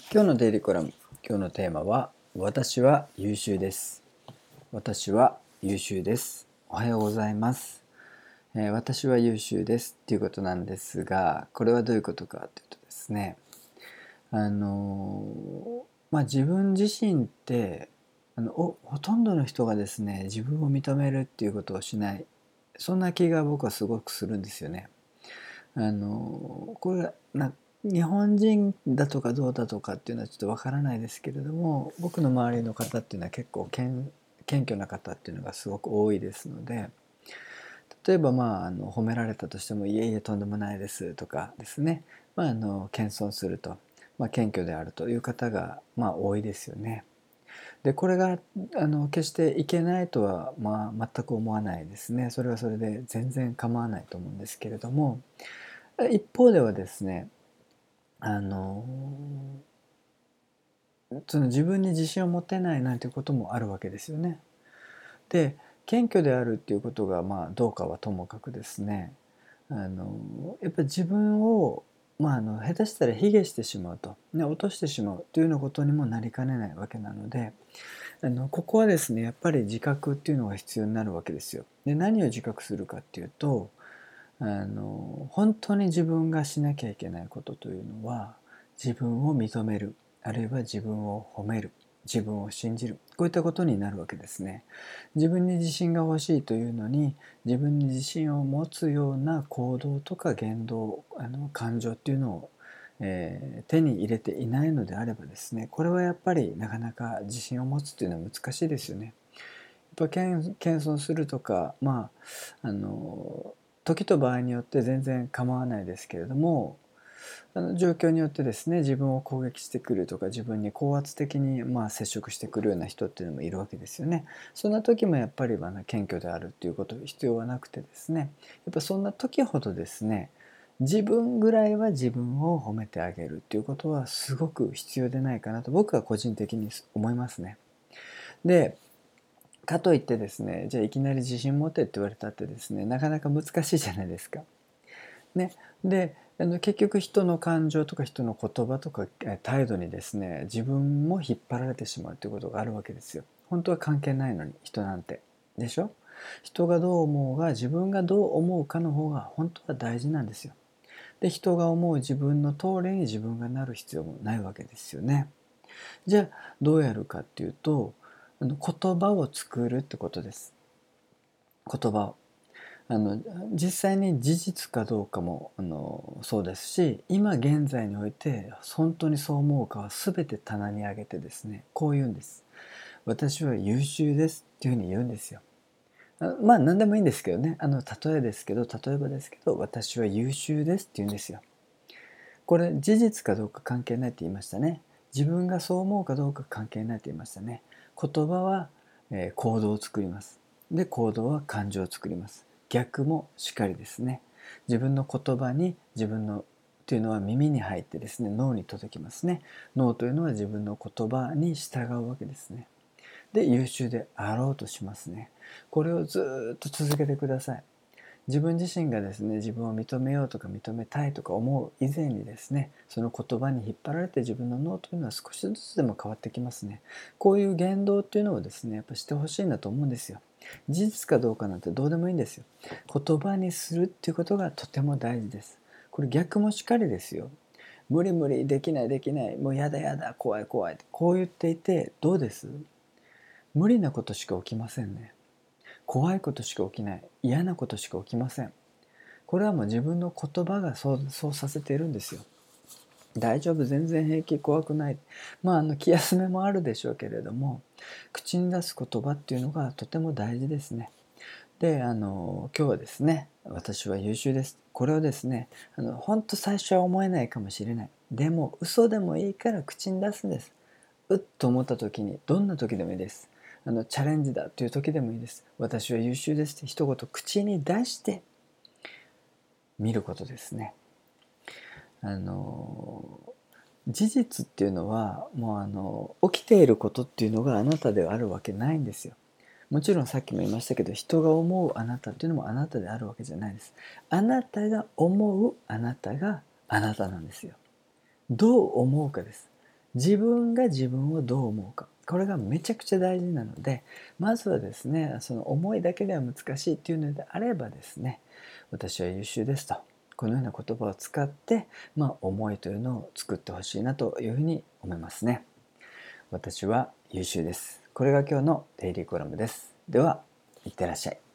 今日のデイリーコラム、今日のテーマは私は優秀です。私は優秀です。おはようございます。私は優秀ですっていうことなんですが、これはどういうことかというとですね、自分自身ってほとんどの人がですね、自分を認めるっていうことをしない、そんな気が僕はすごくするんですよね。これ日本人だとかどうだとかっていうのはちょっとわからないですけれども、僕の周りの方っていうのは結構謙虚な方っていうのがすごく多いですので、例えば褒められたとしても「いえいえとんでもないです」とかですね、謙遜すると、謙虚であるという方が多いですよね。でこれが決していけないとは全く思わないですね。それはそれで全然構わないと思うんですけれども、一方ではですね、あのその自分に自信を持てないなんていうこともあるわけですよね。で謙虚であるっていうことがどうかはともかくですね、やっぱり自分を下手したら卑下してしまうと、ね、落としてしまうというようなことにもなりかねないわけなので、ここはですねやっぱり自覚っていうのが必要になるわけですよ。で何を自覚するかっていうと、本当に自分がしなきゃいけないことというのは、自分を認める、あるいは自分を褒める、自分を信じる、こういったことになるわけですね。自分に自信が欲しいというのに、自分に自信を持つような行動とか言動、感情っていうのを、手に入れていないのであればですね、これはやっぱりなかなか自信を持つというのは難しいですよね。やっぱ謙遜するとか、時と場合によって全然構わないですけれども、状況によってですね、自分を攻撃してくるとか、自分に高圧的に接触してくるような人っていうのもいるわけですよね。そんな時もやっぱり謙虚であるっていうこと必要はなくてですね、やっぱそんな時ほどですね、自分ぐらいは自分を褒めてあげるっていうことはすごく必要でないかなと僕は個人的に思いますね。でかといってですね、じゃあいきなり自信持てって言われたってですね、なかなか難しいじゃないですか。ね、で結局人の感情とか人の言葉とか態度にですね、自分も引っ張られてしまうということがあるわけですよ。本当は関係ないのに、人なんて。でしょ。人がどう思うが自分がどう思うかの方が本当は大事なんですよ。で人が思う自分の通りに自分がなる必要もないわけですよね。じゃあどうやるかっていうと、言葉を作るってことです。言葉を実際に事実かどうかもそうですし、今現在において本当にそう思うかは全て棚に上げてですね、こう言うんです。私は優秀ですっていうふうに言うんですよ。何でもいいんですけどね、例えですけど、例えばですけど、私は優秀ですって言うんですよ。これ事実かどうか関係ないって言いましたね。自分がそう思うかどうか関係ないって言いましたね。言葉は、行動を作ります。で行動は感情を作ります。逆もしかりですね。自分の言葉に自分のというのは耳に入ってですね、脳に届きますね。脳というのは自分の言葉に従うわけですね。で優秀であろうとしますね。これをずっと続けてください。自分自身がですね、自分を認めようとか認めたいとか思う以前にですね、その言葉に引っ張られて自分の脳というのは少しずつでも変わってきますね。こういう言動っていうのをですね、やっぱしてほしいんだと思うんですよ。事実かどうかなんてどうでもいいんですよ。言葉にするっていうことがとても大事です。これ逆もしかりですよ。無理無理、できないできない、もうやだやだ、怖い怖い、こう言っていてどうです？無理なことしか起きませんね。怖いことしか起きない、嫌なことしか起きません。これはもう自分の言葉がそうさせているんですよ。大丈夫、全然平気、怖くない。気休めもあるでしょうけれども、口に出す言葉っていうのがとても大事ですね。で今日はですね、私は優秀です、これをですね、本当最初は思えないかもしれない、でも嘘でもいいから口に出すんです。うっと思った時に、どんな時でもいいです。チャレンジだという時でもいいです。私は優秀ですって一言口に出してみることですね。事実っていうのはもう起きていることっていうのがあなたであるわけないんですよ。もちろんさっきも言いましたけど、人が思うあなたっていうのもあなたであるわけじゃないです。あなたが思うあなたがあなたなんですよ。どう思うかです。 自分が自分をどう思うか、これがめちゃくちゃ大事なので、まずはですね、その思いだけでは難しいっていうのであればですね、私は優秀ですと、このような言葉を使って、思いというのを作ってほしいなというふうに思いますね。私は優秀です。これが今日のデイリーコラムです。では、いってらっしゃい。